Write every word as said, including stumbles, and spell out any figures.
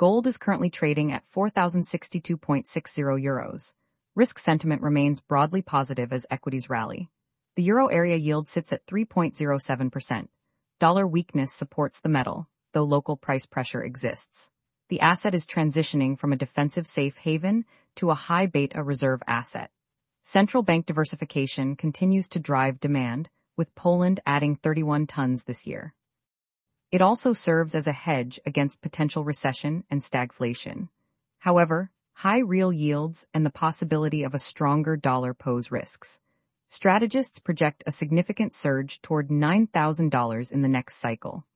Gold is currently trading at four thousand sixty-two point six zero euros. Risk sentiment remains broadly positive as equities rally. The euro area yield sits at three point zero seven percent. Dollar weakness supports the metal, though local price pressure exists. The asset is transitioning from a defensive safe haven to a high beta reserve asset. Central bank diversification continues to drive demand, with Poland adding thirty-one tons this year. It also serves as a hedge against potential recession and stagflation. However, high real yields and the possibility of a stronger dollar pose risks. Strategists project a significant surge toward nine thousand dollars in the next cycle.